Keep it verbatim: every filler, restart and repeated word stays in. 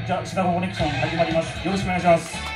じゃあシカゴコネクション始まります。よろしくお願いします。